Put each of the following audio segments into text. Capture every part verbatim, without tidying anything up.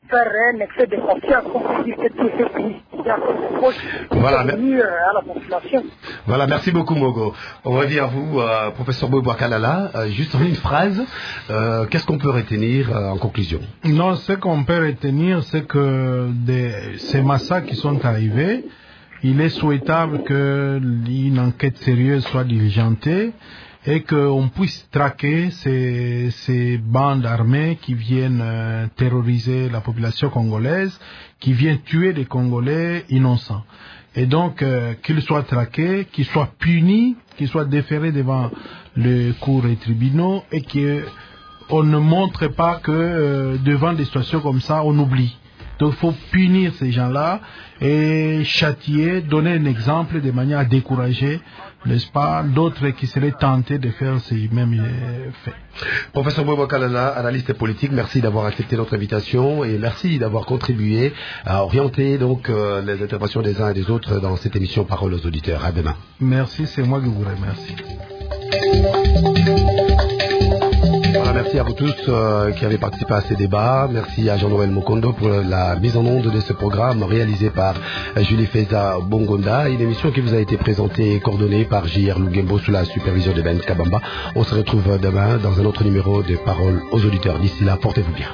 faire un excès de confiance, on peut dire que tous ces pays voilà, venir à la population. Voilà, merci beaucoup Mogo. On revient à vous, euh, professeur Boubouakalala, euh, juste en une phrase, euh, qu'est-ce qu'on peut retenir euh, en conclusion? Non, ce qu'on peut retenir, c'est que des, ces massacres qui sont arrivés, il est souhaitable qu'une enquête sérieuse soit diligentée et qu'on puisse traquer ces, ces bandes armées qui viennent euh, terroriser la population congolaise, qui viennent tuer des Congolais innocents. Et donc, euh, qu'ils soient traqués, qu'ils soient punis, qu'ils soient déférés devant les cours et tribunaux et qu'on ne montre pas que euh, devant des situations comme ça, on oublie. Donc, il faut punir ces gens-là et châtier, donner un exemple de manière à décourager, n'est-ce pas, d'autres qui seraient tentés de faire ces mêmes euh, faits. Professeur Boubouakalala, analyste politique, merci d'avoir accepté notre invitation et merci d'avoir contribué à orienter donc euh, les interventions des uns et des autres dans cette émission Parole aux auditeurs. À demain. Merci, c'est moi qui vous remercie. Voilà, merci à vous tous euh, qui avez participé à ces débats. Merci à Jean-Noël Mokondo pour la mise en onde de ce programme réalisé par euh, Julie Feza Bongonda. Une émission qui vous a été présentée et coordonnée par J R Lugembo sous la supervision de Ben Kabamba. On se retrouve demain dans un autre numéro de Paroles aux auditeurs. D'ici là, portez-vous bien.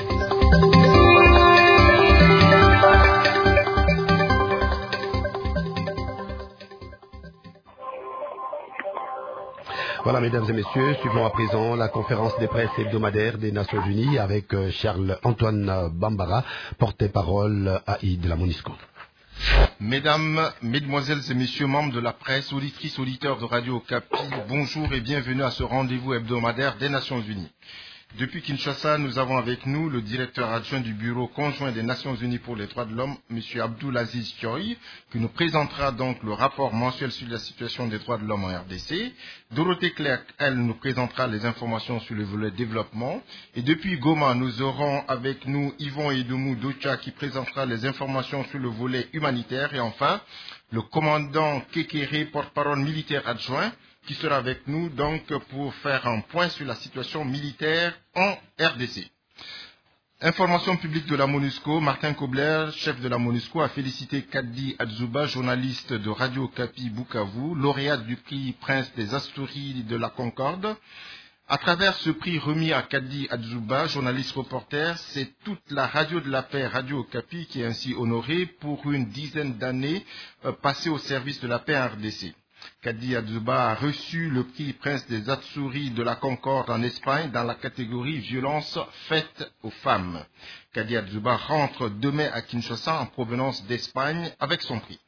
Voilà, mesdames et messieurs, suivons à présent la conférence des presse hebdomadaire des Nations Unies avec Charles-Antoine Bambara, porte-parole A I de la MONUSCO. Mesdames, Mesdemoiselles et Messieurs, membres de la presse, auditrices, auditeurs de Radio Okapi, bonjour et bienvenue à ce rendez-vous hebdomadaire des Nations Unies. Depuis Kinshasa, nous avons avec nous le directeur adjoint du Bureau conjoint des Nations Unies pour les droits de l'homme, M. Abdoulaziz Thioye, qui nous présentera donc le rapport mensuel sur la situation des droits de l'homme en R D C. Dorothée Clerc, elle, nous présentera les informations sur le volet développement. Et depuis Goma, nous aurons avec nous Yvon Edoumou Docha qui présentera les informations sur le volet humanitaire. Et enfin, le commandant Kekere, porte-parole militaire adjoint, qui sera avec nous donc pour faire un point sur la situation militaire en R D C. Information publique de la MONUSCO, Martin Kobler, chef de la MONUSCO, a félicité Kaddi Adzouba, journaliste de Radio Okapi Bukavu, lauréate du prix Prince des Asturies de la Concorde. À travers ce prix remis à Kaddi Adzouba, journaliste reporter, c'est toute la radio de la paix, Radio Okapi, qui est ainsi honorée pour une dizaine d'années euh, passées au service de la paix en R D C. Kaddi Adzouba a reçu le prix Prince des Asturies de la Concorde en Espagne dans la catégorie violence faite aux femmes. Kaddi Adzouba rentre demain à Kinshasa en provenance d'Espagne avec son prix.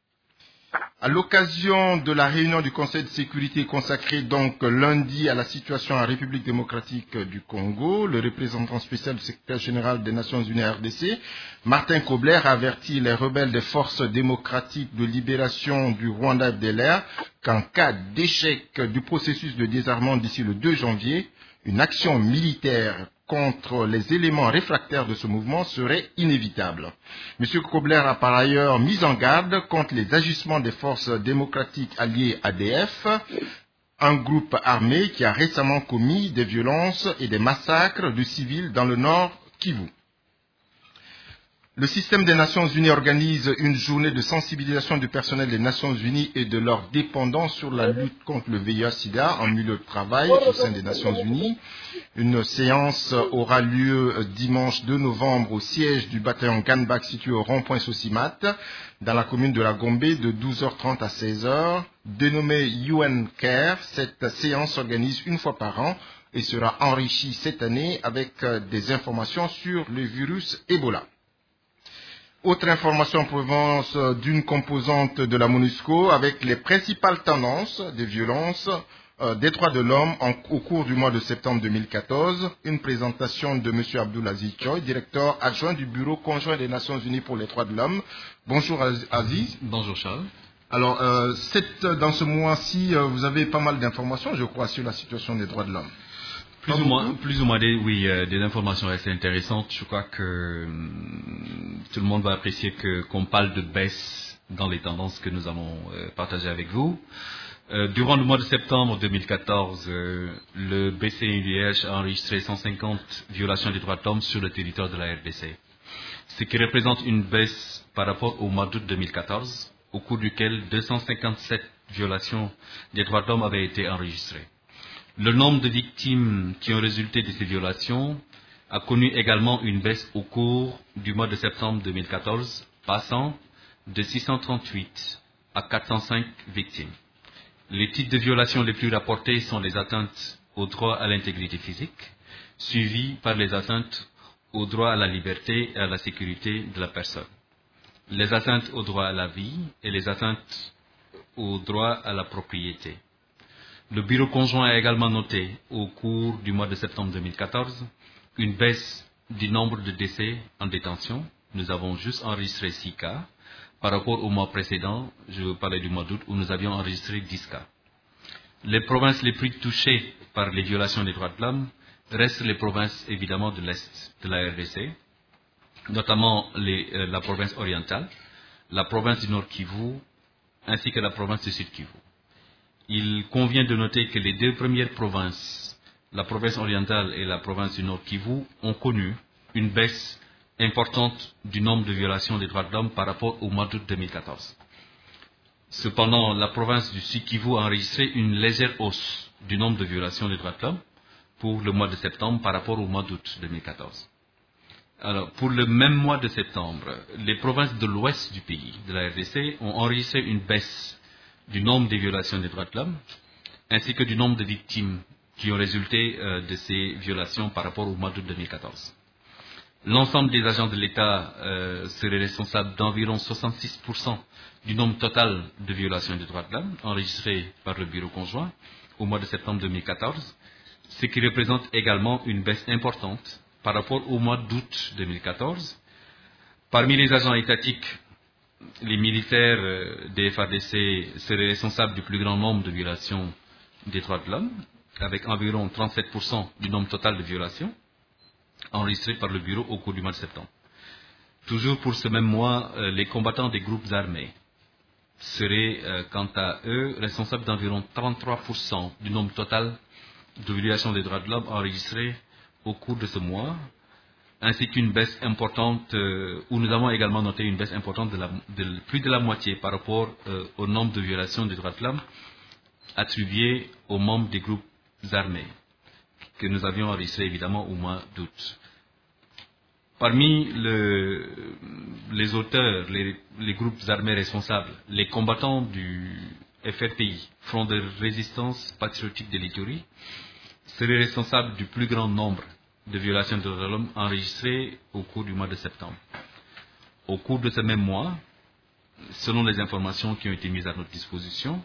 À l'occasion de la réunion du Conseil de sécurité consacrée donc lundi à la situation en République démocratique du Congo, le représentant spécial du secrétaire général des Nations Unies R D C, Martin Kobler, a averti les rebelles des forces démocratiques de libération du Rwanda F D L R qu'en cas d'échec du processus de désarmement d'ici le deux janvier, une action militaire contre les éléments réfractaires de ce mouvement serait inévitable. M. Kobler a par ailleurs mis en garde contre les agissements des forces démocratiques alliées A D F, un groupe armé qui a récemment commis des violences et des massacres de civils dans le nord Kivu. Le système des Nations Unies organise une journée de sensibilisation du personnel des Nations Unies et de leurs dépendants sur la lutte contre le V I H sida en milieu de travail au sein des Nations Unies. Une séance aura lieu dimanche deux novembre au siège du bataillon Ganbak situé au rond-point Sosimat dans la commune de la Gombe de douze heures trente à seize heures. Dénommée U N Care, cette séance s'organise une fois par an et sera enrichie cette année avec des informations sur le virus Ebola. Autre information en provenance d'une composante de la MONUSCO avec les principales tendances des violences euh, des droits de l'homme en, au cours du mois de septembre deux mille quatorze. Une présentation de M. Abdoulaziz Thioye, directeur adjoint du Bureau conjoint des Nations Unies pour les droits de l'homme. Bonjour Aziz. Bonjour Charles. Alors, euh, cette, dans ce mois-ci, euh, vous avez pas mal d'informations, je crois, sur la situation des droits de l'homme. Plus ou, moins, plus ou moins, des, oui, euh, des informations assez intéressantes. Je crois que euh, tout le monde va apprécier que, qu'on parle de baisse dans les tendances que nous allons euh, partager avec vous. Euh, durant le mois de septembre deux mille quatorze, euh, le B C N U D H a enregistré cent cinquante violations des droits de l'homme sur le territoire de la R D C, ce qui représente une baisse par rapport au mois d'août deux mille quatorze, au cours duquel deux cent cinquante-sept violations des droits de l'homme avaient été enregistrées. Le nombre de victimes qui ont résulté de ces violations a connu également une baisse au cours du mois de septembre deux mille quatorze, passant de six cent trente-huit à quatre cent cinq victimes. Les types de violations les plus rapportés sont les atteintes au droit à l'intégrité physique, suivies par les atteintes au droit à la liberté et à la sécurité de la personne, les atteintes au droit à la vie et les atteintes au droit à la propriété. Le bureau conjoint a également noté, au cours du mois de septembre deux mille quatorze, une baisse du nombre de décès en détention. Nous avons juste enregistré six cas. Par rapport au mois précédent, je veux parler du mois d'août, où nous avions enregistré dix cas. Les provinces les plus touchées par les violations des droits de l'homme restent les provinces évidemment de l'Est de la R D C, notamment les, euh, la province orientale, la province du Nord Kivu, ainsi que la province du Sud Kivu. Il convient de noter que les deux premières provinces, la province orientale et la province du Nord Kivu, ont connu une baisse importante du nombre de violations des droits de l'homme par rapport au mois d'août deux mille quatorze. Cependant, la province du Sud Kivu a enregistré une légère hausse du nombre de violations des droits de l'homme pour le mois de septembre par rapport au mois d'août deux mille quatorze. Alors, pour le même mois de septembre, les provinces de l'ouest du pays, de la R D C, ont enregistré une baisse du nombre des violations des droits de l'homme, ainsi que du nombre de victimes qui ont résulté euh, de ces violations par rapport au mois d'août deux mille quatorze. L'ensemble des agents de l'État euh, seraient responsables d'environ soixante-six pour cent du nombre total de violations des droits de l'homme enregistrées par le bureau conjoint au mois de septembre deux mille quatorze, ce qui représente également une baisse importante par rapport au mois d'août deux mille quatorze. Parmi les agents étatiques, les militaires euh, des F A R D C seraient responsables du plus grand nombre de violations des droits de l'homme, avec environ trente-sept pour cent du nombre total de violations enregistrées par le bureau au cours du mois de septembre. Toujours pour ce même mois, euh, les combattants des groupes armés seraient, euh, quant à eux, responsables d'environ trente-trois pour cent du nombre total de violations des droits de l'homme enregistrées au cours de ce mois, ainsi qu'une baisse importante, euh, où nous avons également noté une baisse importante de, la, de plus de la moitié par rapport euh, au nombre de violations des droits de l'homme attribuées aux membres des groupes armés, que nous avions enregistré évidemment au mois d'août. Parmi le, les auteurs, les, les groupes armés responsables, les combattants du F R P I, Front de résistance patriotique de l'Ituri, seraient responsables du plus grand nombre de violations des droits de l'homme enregistrées au cours du mois de septembre. Au cours de ce même mois, selon les informations qui ont été mises à notre disposition,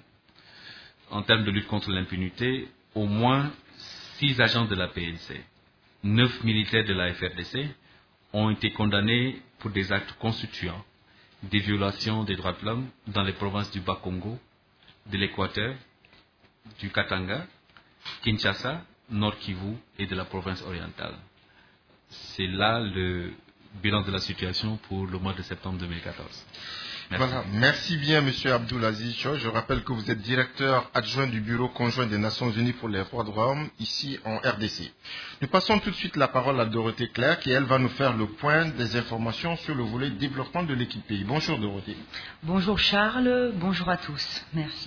en termes de lutte contre l'impunité, au moins six agents de la P N C, neuf militaires de la F R D C ont été condamnés pour des actes constituant des violations des droits de l'homme dans les provinces du Bas-Congo, de l'Équateur, du Katanga, Kinshasa, Nord Kivu et de la province orientale. C'est là le bilan de la situation pour le mois de septembre deux mille quatorze. Merci. Voilà. Merci bien, Monsieur Abdoulaziz Cho. Je rappelle que vous êtes directeur adjoint du Bureau conjoint des Nations Unies pour les droits de l'homme, ici en R D C. Nous passons tout de suite la parole à Dorothée Claire, qui elle va nous faire le point des informations sur le volet développement de l'équipe pays. Bonjour Dorothée. Bonjour Charles, bonjour à tous. Merci.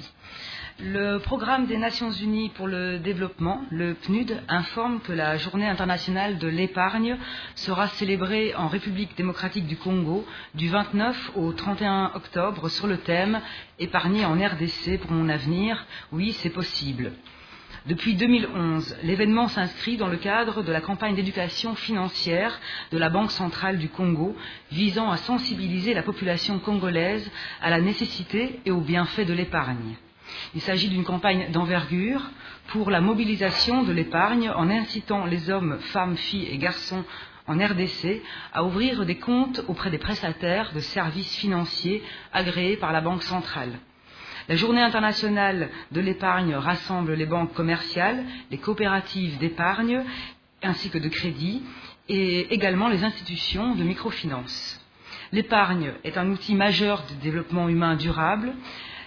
Le programme des Nations Unies pour le développement, le P N U D, informe que la Journée internationale de l'épargne sera célébrée en République démocratique du Congo du vingt-neuf au trente et un octobre sur le thème « Épargner en R D C pour mon avenir, oui, c'est possible ». Depuis deux mille onze, l'événement s'inscrit dans le cadre de la campagne d'éducation financière de la Banque centrale du Congo, visant à sensibiliser la population congolaise à la nécessité et aux bienfaits de l'épargne. Il s'agit d'une campagne d'envergure pour la mobilisation de l'épargne en incitant les hommes, femmes, filles et garçons en R D C à ouvrir des comptes auprès des prestataires de services financiers agréés par la Banque centrale. La Journée internationale de l'épargne rassemble les banques commerciales, les coopératives d'épargne ainsi que de crédit et également les institutions de microfinance. L'épargne est un outil majeur de développement humain durable.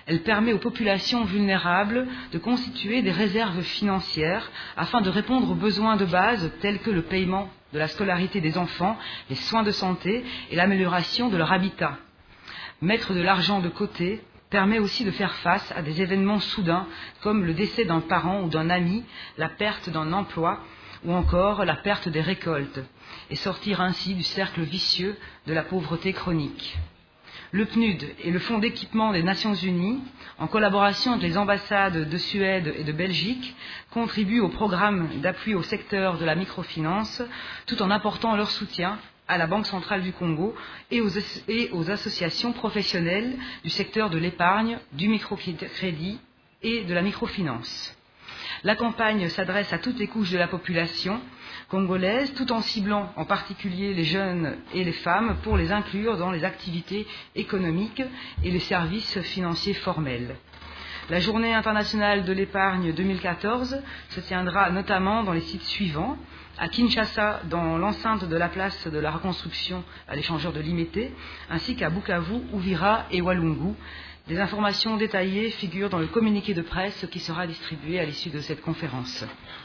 Elle permet aux populations vulnérables de constituer des réserves financières afin de répondre aux besoins de base tels que le paiement de la scolarité des enfants, les soins de santé et l'amélioration de leur habitat. Mettre de l'argent de côté permet aussi de faire face à des événements soudains comme le décès d'un parent ou d'un ami, la perte d'un emploi ou encore la perte des récoltes, et sortir ainsi du cercle vicieux de la pauvreté chronique. Le P N U D et le Fonds d'équipement des Nations Unies, en collaboration avec les ambassades de Suède et de Belgique, contribuent au programme d'appui au secteur de la microfinance, tout en apportant leur soutien à la Banque centrale du Congo et aux, et aux associations professionnelles du secteur de l'épargne, du microcrédit et de la microfinance. La campagne s'adresse à toutes les couches de la population congolaise, tout en ciblant en particulier les jeunes et les femmes pour les inclure dans les activités économiques et les services financiers formels. La Journée internationale de l'épargne deux mille quatorze se tiendra notamment dans les sites suivants: à Kinshasa, dans l'enceinte de la place de la reconstruction à l'échangeur de Limete, ainsi qu'à Bukavu, Uvira et Walungu. Des informations détaillées figurent dans le communiqué de presse qui sera distribué à l'issue de cette conférence.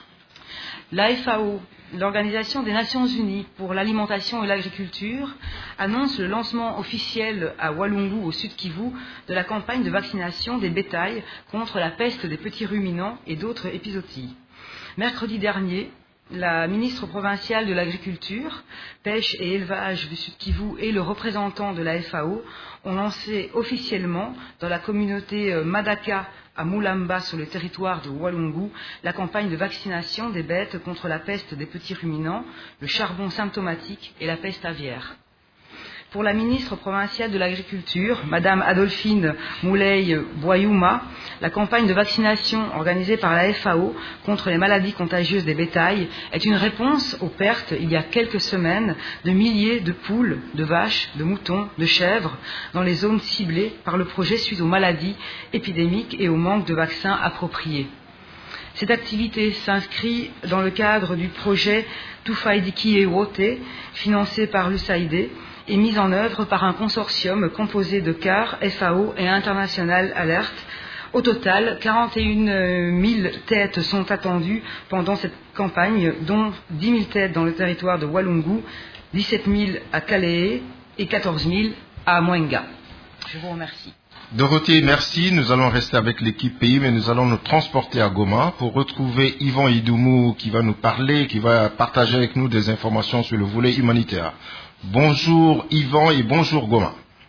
La F A O, l'Organisation des Nations Unies pour l'alimentation et l'agriculture, annonce le lancement officiel à Walungu, au Sud Kivu, de la campagne de vaccination des bétails contre la peste des petits ruminants et d'autres épizooties. Mercredi dernier, la ministre provinciale de l'Agriculture, Pêche et Élevage du Sud Kivu et le représentant de la F A O ont lancé officiellement dans la communauté Madaka à Mulamba, sur le territoire de Walungu, la campagne de vaccination des bêtes contre la peste des petits ruminants, le charbon symptomatique et la peste aviaire. Pour la ministre provinciale de l'Agriculture, Madame Adolphine Moulay-Boyouma, la campagne de vaccination organisée par la F A O contre les maladies contagieuses des bétails est une réponse aux pertes, il y a quelques semaines, de milliers de poules, de vaches, de moutons, de chèvres dans les zones ciblées par le projet suite aux maladies épidémiques et au manque de vaccins appropriés. Cette activité s'inscrit dans le cadre du projet Tufaidiki Ewote, financé par l'U S A I D, et mise en œuvre par un consortium composé de C A R, F A O et International Alert. Au total, quarante et une mille têtes sont attendues pendant cette campagne, dont dix mille têtes dans le territoire de Walungu, dix-sept mille à Kalehe et quatorze mille à Mwenga. Je vous remercie. Dorothée, merci. Nous allons rester avec l'équipe pays, mais nous allons nous transporter à Goma pour retrouver Yvan Idoumou qui va nous parler, qui va partager avec nous des informations sur le volet humanitaire. Bonjour Yvan et bonjour Goma.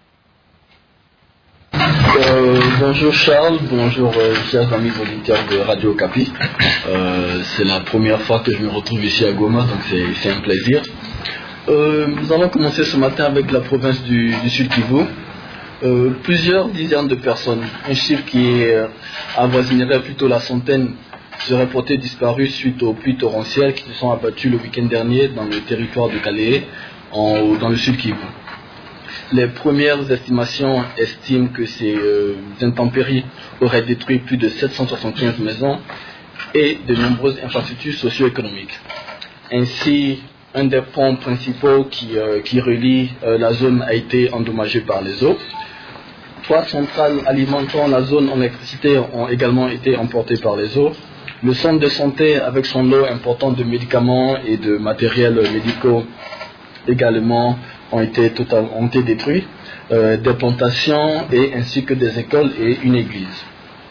Euh, bonjour Charles, bonjour euh, chers amis auditeurs de Radio Okapi. Euh, c'est la première fois que je me retrouve ici à Goma, donc c'est, c'est un plaisir. Euh, nous allons commencer ce matin avec la province du, du Sud Kivu. Euh, plusieurs dizaines de personnes, un chiffre qui euh, avoisinerait plutôt la centaine, seraient portés disparus suite aux pluies torrentielles qui se sont abattues le week-end dernier dans le territoire de Kalehe, en, dans le Sud Kivu. Les premières estimations estiment que ces euh, intempéries auraient détruit plus de sept cent soixante-quinze maisons et de nombreuses infrastructures socio-économiques. Ainsi, un des ponts principaux qui, euh, qui relie euh, la zone a été endommagé par les eaux. Trois centrales alimentant la zone en électricité ont également été emportées par les eaux. Le centre de santé, avec son lot important de médicaments et de matériels médicaux, également ont été, total, ont été détruits. Euh, des plantations et ainsi que des écoles et une église.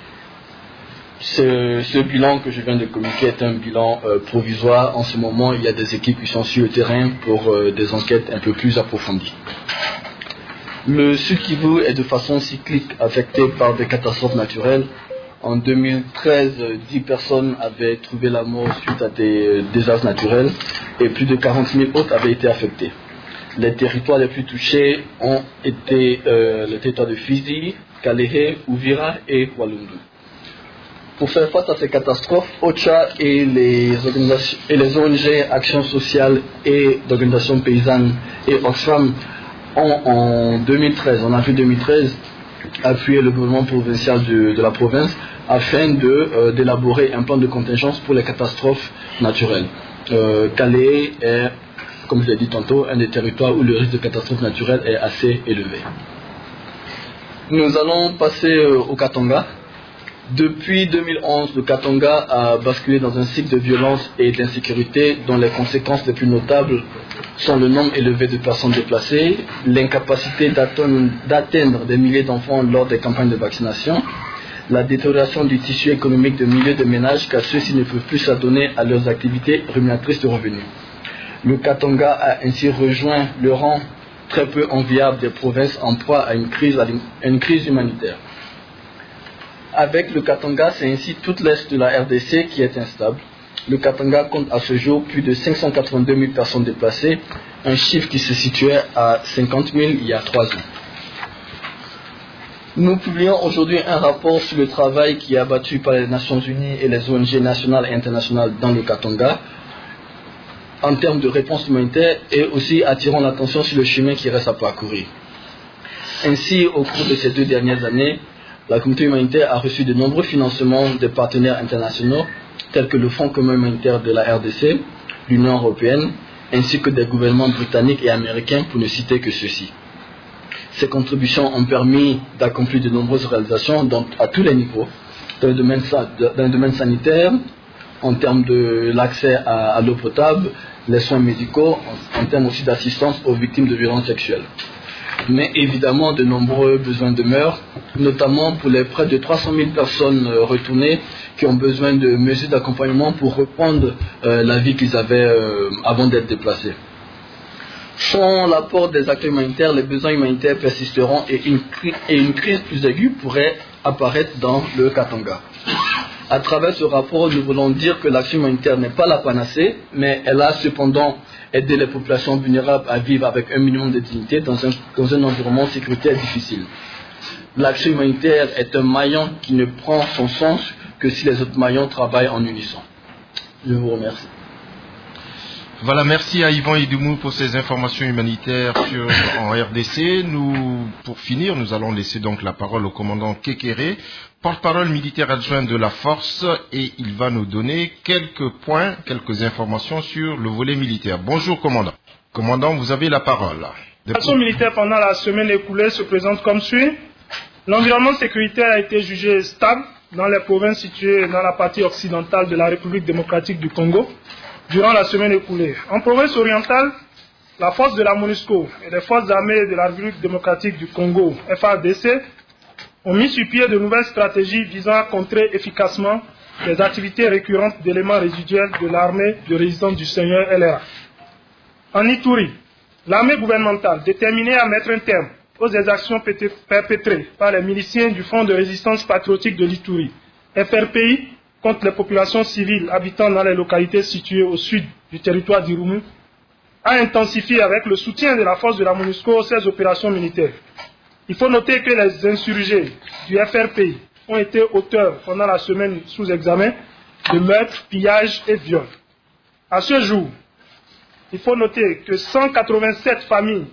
Ce, ce bilan que je viens de communiquer est un bilan euh, provisoire. En ce moment, il y a des équipes qui sont sur le terrain pour euh, des enquêtes un peu plus approfondies. Le Sud Kivu est de façon cyclique affecté par des catastrophes naturelles. En deux mille treize, dix personnes avaient trouvé la mort suite à des euh, désastres naturels et plus de quarante mille autres avaient été affectés. Les territoires les plus touchés ont été euh, le territoire de Fizi, Kalehe, Uvira et Walungu. Pour faire face à ces catastrophes, OCHA et les, organisations, et les O N G Action Sociale et d'Organisations Paysannes et Oxfam ont en deux mille treize, en avril deux mille treize, appuyé le gouvernement provincial de, de la province afin de, euh, d'élaborer un plan de contingence pour les catastrophes naturelles. Euh, Kalehe est, comme je l'ai dit tantôt, un des territoires où le risque de catastrophe naturelle est assez élevé. Nous allons passer euh, au Katanga. Depuis deux mille onze, le Katanga a basculé dans un cycle de violence et d'insécurité dont les conséquences les plus notables sont le nombre élevé de personnes déplacées, l'incapacité d'atteindre des milliers d'enfants lors des campagnes de vaccination, la détérioration du tissu économique de milliers de ménages car ceux-ci ne peuvent plus s'adonner à leurs activités rémunératrices de revenus. Le Katanga a ainsi rejoint le rang très peu enviable des provinces en proie à une crise, à une crise humanitaire. Avec le Katanga, c'est ainsi toute l'est de la R D C qui est instable. Le Katanga compte à ce jour plus de cinq cent quatre-vingt-deux mille personnes déplacées, un chiffre qui se situait à cinquante mille il y a trois ans. Nous publions aujourd'hui un rapport sur le travail qui est abattu par les Nations Unies et les O N G nationales et internationales dans le Katanga en termes de réponse humanitaire et aussi attirant l'attention sur le chemin qui reste à parcourir. Ainsi, au cours de ces deux dernières années, la communauté humanitaire a reçu de nombreux financements des partenaires internationaux tels que le Fonds commun humanitaire de la R D C, l'Union européenne, ainsi que des gouvernements britanniques et américains pour ne citer que ceux-ci. Ces contributions ont permis d'accomplir de nombreuses réalisations dans, à tous les niveaux, dans le domaine, dans le domaine sanitaire, en termes de l'accès à, à l'eau potable, les soins médicaux, en, en termes aussi d'assistance aux victimes de violences sexuelles. Mais évidemment, de nombreux besoins demeurent, notamment pour les près de trois cent mille personnes retournées qui ont besoin de mesures d'accompagnement pour reprendre euh, la vie qu'ils avaient euh, avant d'être déplacés. Sans l'apport des acteurs humanitaires, les besoins humanitaires persisteront et une, et une crise plus aiguë pourrait apparaître dans le Katanga. À travers ce rapport, nous voulons dire que l'action humanitaire n'est pas la panacée, mais elle a cependant aidé les populations vulnérables à vivre avec un minimum de dignité dans un, dans un environnement sécuritaire difficile. L'action humanitaire est un maillon qui ne prend son sens que si les autres maillons travaillent en unisson. Je vous remercie. Voilà, merci à Yvan Idoumou pour ces informations humanitaires sur, en R D C. Nous, pour finir, nous allons laisser donc la parole au commandant Kekere, porte-parole militaire adjoint de la force, et il va nous donner quelques points, quelques informations sur le volet militaire. Bonjour, commandant. Commandant, vous avez la parole. L'action militaire pendant la semaine écoulée se présente comme suit. L'environnement sécuritaire a été jugé stable dans les provinces situées dans la partie occidentale de la République démocratique du Congo durant la semaine écoulée. En province orientale, la force de la MONUSCO et les forces armées de la République démocratique du Congo, F A R D C, ont mis sur pied de nouvelles stratégies visant à contrer efficacement les activités récurrentes d'éléments résiduels de l'armée de résistance du Seigneur L R A. En Ituri, l'armée gouvernementale, déterminée à mettre un terme aux exactions perpétrées par les miliciens du Front de résistance patriotique de l'Ituri, F R P I, contre les populations civiles habitant dans les localités situées au sud du territoire d'Irumu, a intensifié avec le soutien de la force de la MONUSCO ses opérations militaires. Il faut noter que les insurgés du F R P I ont été auteurs pendant la semaine sous examen de meurtres, pillages et viols. À ce jour, il faut noter que cent quatre-vingt-sept familles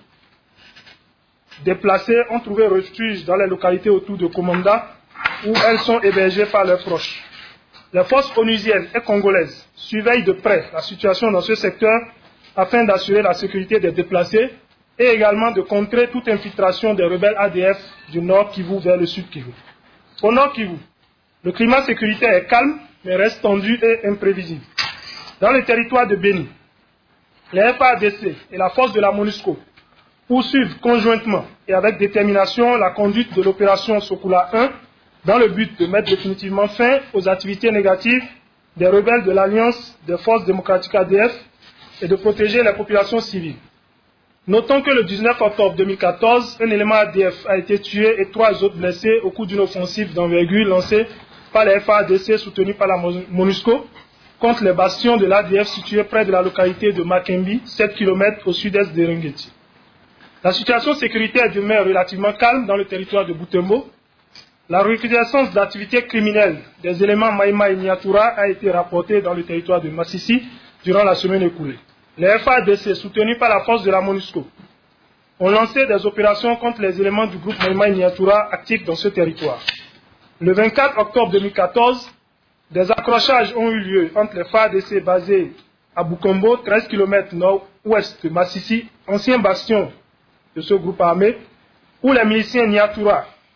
déplacées ont trouvé refuge dans les localités autour de Komanda où elles sont hébergées par leurs proches. Les forces onusiennes et congolaises surveillent de près la situation dans ce secteur afin d'assurer la sécurité des déplacés et également de contrer toute infiltration des rebelles A D F du nord Kivu vers le sud Kivu. Au nord Kivu, le climat sécuritaire est calme mais reste tendu et imprévisible. Dans le territoire de Beni, les F A R D C et la force de la MONUSCO poursuivent conjointement et avec détermination la conduite de l'opération Sokola un dans le but de mettre définitivement fin aux activités négatives des rebelles de l'Alliance des forces démocratiques A D F et de protéger les populations civiles. Notons que le dix-neuf octobre deux mille quatorze, un élément A D F a été tué et trois autres blessés au cours d'une offensive d'envergure lancée par les F A R D C soutenus par la MONUSCO contre les bastions de l'A D F situés près de la localité de Makembi, sept kilomètres au sud-est de Rungeti. La situation sécuritaire demeure relativement calme dans le territoire de Butembo. La recrudescence d'activités criminelles des éléments Maïma et Niatura a été rapportée dans le territoire de Massissi durant la semaine écoulée. Les F A R D C, soutenus par la force de la MONUSCO, ont lancé des opérations contre les éléments du groupe Maïma et Niatura actifs dans ce territoire. Le vingt-quatre octobre deux mille quatorze, des accrochages ont eu lieu entre les F A R D C basés à Bukombo, treize kilomètres nord-ouest de Massissi, ancien bastion de ce groupe armé, où les miliciens Niatura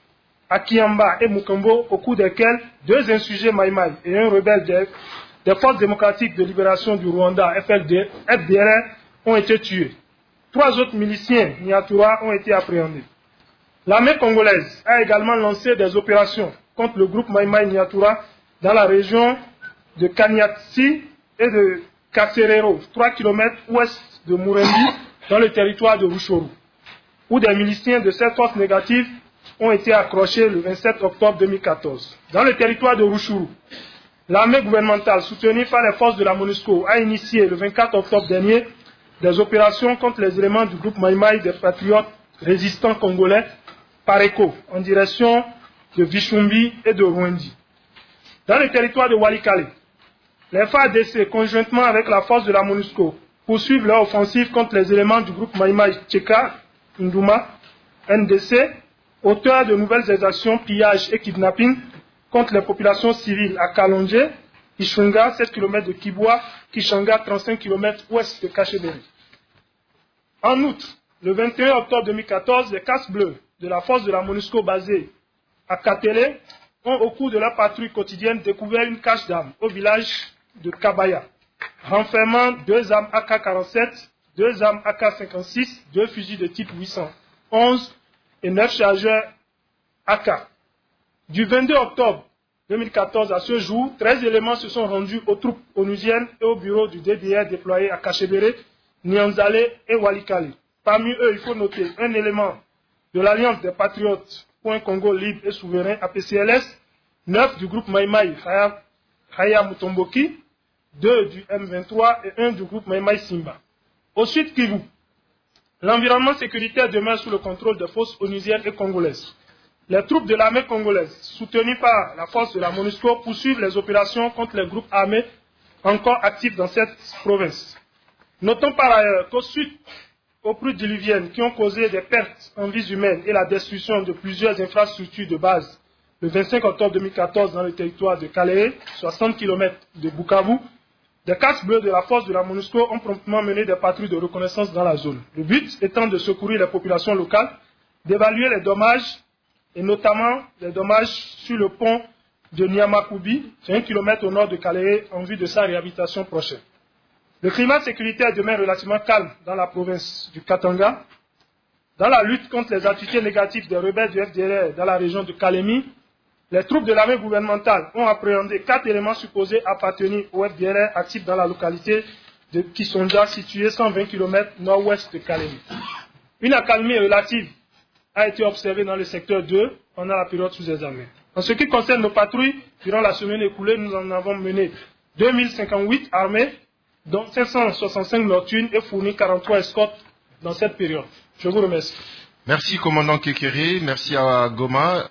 à Kiamba et Mukambo, au cours desquels deux insurgés Maïmaï et un rebelle des, des Forces démocratiques de libération du Rwanda, F L D, F D R, ont été tués. Trois autres miliciens Nyatura ont été appréhendés. L'armée congolaise a également lancé des opérations contre le groupe Maïmaï Nyatura dans la région de Kanyatsi et de Kasserero, trois kilomètres ouest de Murendi, dans le territoire de Rutshuru, où des miliciens de cette force négative ont été accrochés le vingt-sept octobre deux mille quatorze. Dans le territoire de Rutshuru, l'armée gouvernementale, soutenue par les forces de la MONUSCO, a initié le vingt-quatre octobre dernier des opérations contre les éléments du groupe Maïmaï des patriotes résistants congolais par écho, en direction de Vichumbi et de Rwendi. Dans le territoire de Walikale, les F A R D C, conjointement avec la force de la MONUSCO, poursuivent leur offensive contre les éléments du groupe Maïmaï Tcheka, Nduma, N D C, auteurs de nouvelles exactions, pillages et kidnappings contre les populations civiles à Kalonje, Ishunga, sept kilomètres de Kibwa, Kishanga, trente-cinq kilomètres ouest de Kacheberi. En outre, le vingt et un octobre deux mille quatorze, les casques bleus de la force de la MONUSCO basée à Katele ont, au cours de leur patrouille quotidienne, découvert une cache d'armes au village de Kabaya, renfermant deux armes A K quarante-sept, deux armes A K cinquante-six, deux fusils de type huit cent onze et neuf chargeurs A K. Du vingt-deux octobre deux mille quatorze à ce jour, treize éléments se sont rendus aux troupes onusiennes et au bureau du D D R déployé à Kachebere, Nyanzale et Walikale. Parmi eux, il faut noter un élément de l'Alliance des Patriotes pour un Congo libre et souverain, A P C L S, neuf du groupe Maïmaï Haya Mutomboki, deux du M vingt-trois et un du groupe Maïmaï Simba. Au sud Kivu, l'environnement sécuritaire demeure sous le contrôle des forces onusiennes et congolaises. Les troupes de l'armée congolaise, soutenues par la force de la MONUSCO, poursuivent les opérations contre les groupes armés encore actifs dans cette province. Notons par ailleurs qu'au sud, aux pluies diluviennes qui ont causé des pertes en vies humaines et la destruction de plusieurs infrastructures de base, le vingt-cinq octobre deux mille quatorze dans le territoire de Kalehe, soixante kilomètres de Bukavu, des casques bleus de la force de la MONUSCO ont promptement mené des patrouilles de reconnaissance dans la zone. Le but étant de secourir les populations locales, d'évaluer les dommages, et notamment les dommages sur le pont de Nyamakubi, un kilomètre au nord de Kalehe, en vue de sa réhabilitation prochaine. Le climat sécuritaire demeure relativement calme dans la province du Katanga. Dans la lutte contre les activités négatives des rebelles du F D L R dans la région de Kalemi, les troupes de l'armée gouvernementale ont appréhendé quatre éléments supposés appartenir au F D L R actifs dans la localité de Kisonja, située cent vingt kilomètres nord-ouest de Kalemi. Une accalmie relative a été observée dans le secteur deux pendant la période sous examen. En ce qui concerne nos patrouilles, durant la semaine écoulée, nous en avons mené deux mille cinquante-huit armées, dont cinq cent soixante-cinq nocturnes et fourni quarante-trois escortes dans cette période. Je vous remercie. Merci, commandant Kekere. Merci à Goma.